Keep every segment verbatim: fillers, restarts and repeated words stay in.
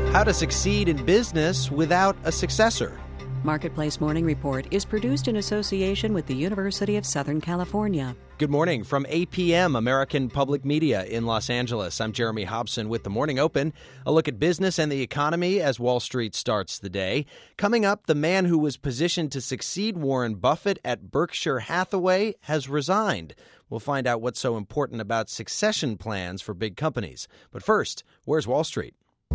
How to succeed in business without a successor. Marketplace Morning Report is produced in association with the University of Southern California. Good morning from A P M, American Public Media in Los Angeles. I'm Jeremy Hobson with The Morning Open. A look at business and the economy as Wall Street starts the day. Coming up, the man who was positioned to succeed Warren Buffett at Berkshire Hathaway has resigned. We'll find out what's so important about succession plans for big companies. But first, where's Wall Street?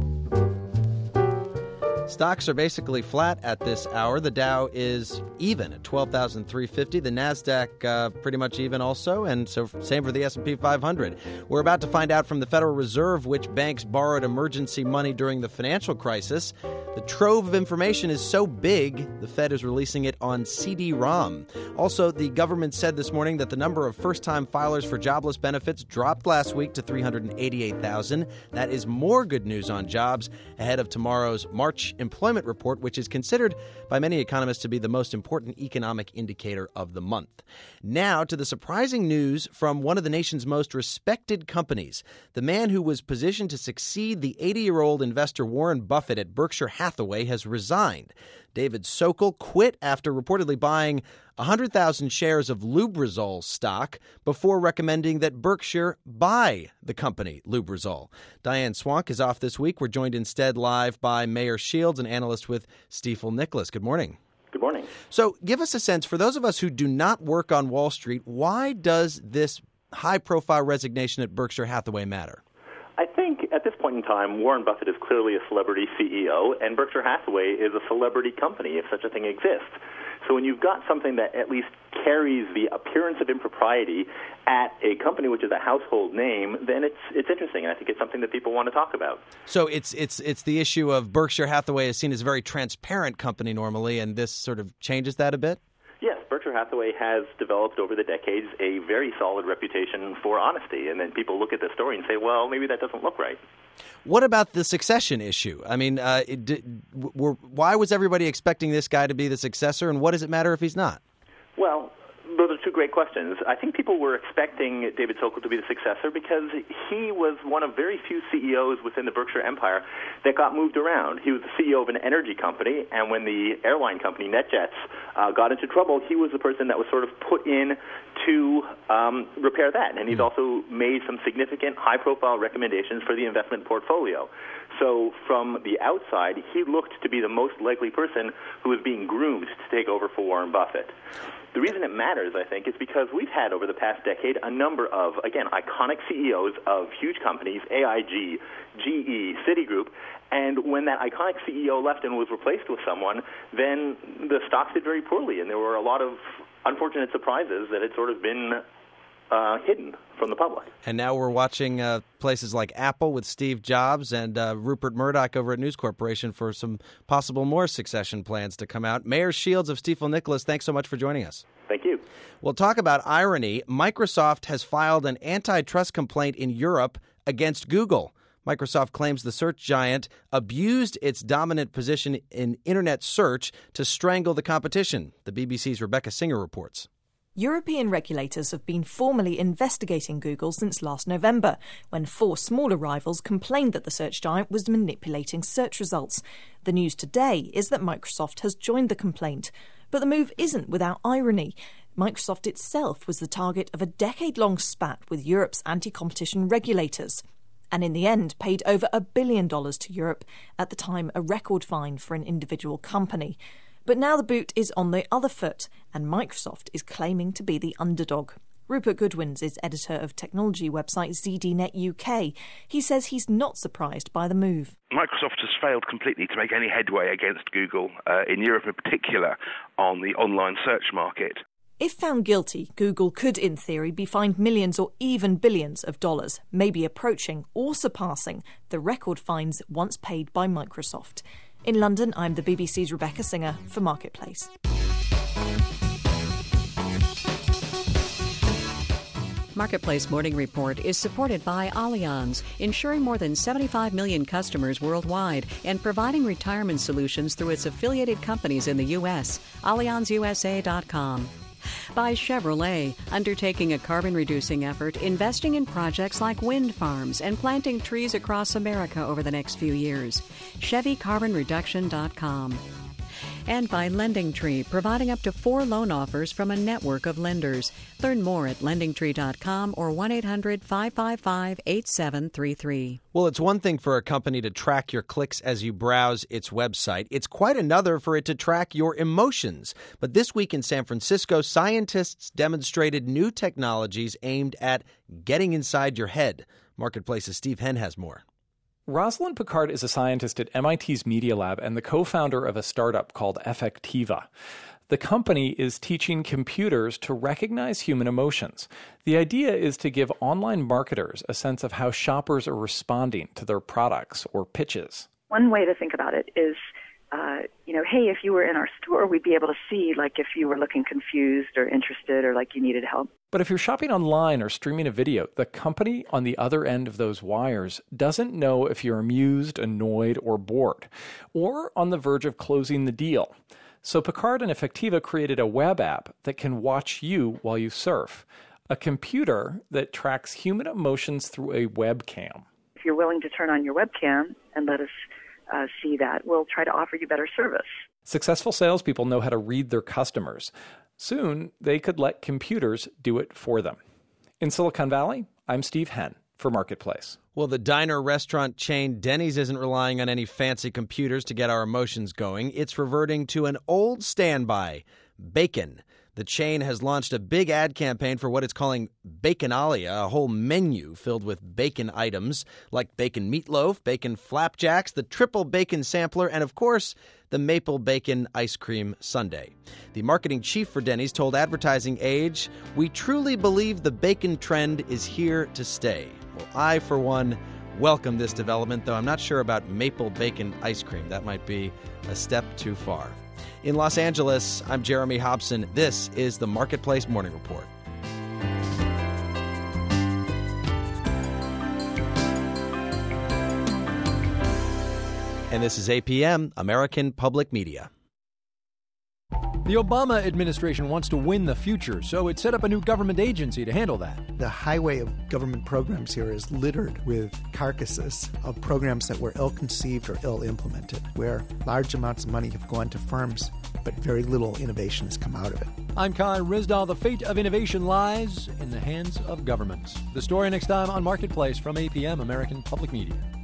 Stocks are basically flat at this hour. The Dow is even at twelve thousand three hundred fifty. The NASDAQ uh, pretty much even also, and so same for the S and P five hundred. We're about to find out from the Federal Reserve which banks borrowed emergency money during the financial crisis. The trove of information is so big, the Fed is releasing it on C D ROM. Also, the government said this morning that the number of first-time filers for jobless benefits dropped last week to three hundred eighty-eight thousand. That is more good news on jobs ahead of tomorrow's March employment report, which is considered by many economists to be the most important economic indicator of the month. Now to the surprising news from one of the nation's most respected companies. The man who was positioned to succeed the eighty-year-old investor Warren Buffett at Berkshire Hathaway has resigned. David Sokol quit after reportedly buying one hundred thousand shares of Lubrizol stock before recommending that Berkshire buy the company Lubrizol. Diane Swank is off this week. We're joined instead live by Meir Shields, an analyst with Stifel Nicolaus. Good morning. Good morning. So give us a sense, for those of us who do not work on Wall Street, why does this high-profile resignation at Berkshire Hathaway matter? I think at this point in time, Warren Buffett is clearly a celebrity C E O, and Berkshire Hathaway is a celebrity company, if such a thing exists. So when you've got something that at least carries the appearance of impropriety at a company which is a household name, then it's it's interesting, and I think it's something that people want to talk about. So it's it's it's the issue of Berkshire Hathaway is seen as a very transparent company normally, and this sort of changes that a bit? Yes, Berkshire Hathaway has developed over the decades a very solid reputation for honesty, and then people look at the story and say, well, maybe that doesn't look right. What about the succession issue? I mean, uh, it, did, were, why was everybody expecting this guy to be the successor, and what does it matter if he's not? Well, those are two great questions. I think people were expecting David Sokol to be the successor because he was one of very few C E Os within the Berkshire empire that got moved around. He was the C E O of an energy company, and when the airline company, NetJets, uh, got into trouble, he was the person that was sort of put in to um, repair that. And he's also made some significant high-profile recommendations for the investment portfolio. So from the outside, he looked to be the most likely person who was being groomed to take over for Warren Buffett. The reason it matters, I think, is because we've had over the past decade a number of, again, iconic C E Os of huge companies, A I G, G E, Citigroup, and when that iconic C E O left and was replaced with someone, then the stocks did very poorly, and there were a lot of unfortunate surprises that had sort of been uh, hidden from the public. And now we're watching uh, places like Apple with Steve Jobs and uh, Rupert Murdoch over at News Corporation for some possible more succession plans to come out. Meir Shields of Stifel Nicolaus, thanks so much for joining us. Thank you. We'll talk about irony. Microsoft has filed an antitrust complaint in Europe against Google. Microsoft claims the search giant abused its dominant position in internet search to strangle the competition. The B B C's Rebecca Singer reports. European regulators have been formally investigating Google since last November, when four smaller rivals complained that the search giant was manipulating search results. The news today is that Microsoft has joined the complaint. But the move isn't without irony. Microsoft itself was the target of a decade-long spat with Europe's anti-competition regulators, and in the end paid over a billion dollars to Europe, at the time a record fine for an individual company. But now the boot is on the other foot, and Microsoft is claiming to be the underdog. Rupert Goodwins is editor of technology website Z D Net U K. He says he's not surprised by the move. Microsoft has failed completely to make any headway against Google, uh, in Europe in particular, on the online search market. If found guilty, Google could, in theory, be fined millions or even billions of dollars, maybe approaching or surpassing the record fines once paid by Microsoft. In London, I'm the B B C's Rebecca Singer for Marketplace. Marketplace Morning Report is supported by Allianz, insuring more than seventy-five million customers worldwide and providing retirement solutions through its affiliated companies in the U S. Allianz U S A dot com. By Chevrolet, undertaking a carbon-reducing effort, investing in projects like wind farms and planting trees across America over the next few years. Chevy Carbon Reduction dot com. And by LendingTree, providing up to four loan offers from a network of lenders. Learn more at lending tree dot com or one eight hundred five five five eight seven three three. Well, it's one thing for a company to track your clicks as you browse its website. It's quite another for it to track your emotions. But this week in San Francisco, scientists demonstrated new technologies aimed at getting inside your head. Marketplace's Steve Henn has more. Rosalind Picard is a scientist at M I T's Media Lab and the co-founder of a startup called Effectiva. The company is teaching computers to recognize human emotions. The idea is to give online marketers a sense of how shoppers are responding to their products or pitches. One way to think about it is, uh, you know, hey, if you were in our store, we'd be able to see, like, if you were looking confused or interested or like you needed help. But if you're shopping online or streaming a video, the company on the other end of those wires doesn't know if you're amused, annoyed, or bored, or on the verge of closing the deal. So Picard and Effectiva created a web app that can watch you while you surf, a computer that tracks human emotions through a webcam. If you're willing to turn on your webcam and let us uh, see that, we'll try to offer you better service. Successful salespeople know how to read their customers. Soon, they could let computers do it for them. In Silicon Valley, I'm Steve Henn for Marketplace. Well, the diner restaurant chain Denny's isn't relying on any fancy computers to get our emotions going. It's reverting to an old standby, bacon. The chain has launched a big ad campaign for what it's calling Baconalia, a whole menu filled with bacon items like bacon meatloaf, bacon flapjacks, the triple bacon sampler, and, of course, the maple bacon ice cream sundae. The marketing chief for Denny's told Advertising Age, "We truly believe the bacon trend is here to stay." Well, I, for one, welcome this development, though I'm not sure about maple bacon ice cream. That might be a step too far. In Los Angeles, I'm Jeremy Hobson. This is the Marketplace Morning Report. And this is A P M, American Public Media. The Obama administration wants to win the future, so it set up a new government agency to handle that. The highway of government programs here is littered with carcasses of programs that were ill-conceived or ill-implemented, where large amounts of money have gone to firms, but very little innovation has come out of it. I'm Kai Rizdal. The fate of innovation lies in the hands of governments. The story next time on Marketplace from A P M, American Public Media.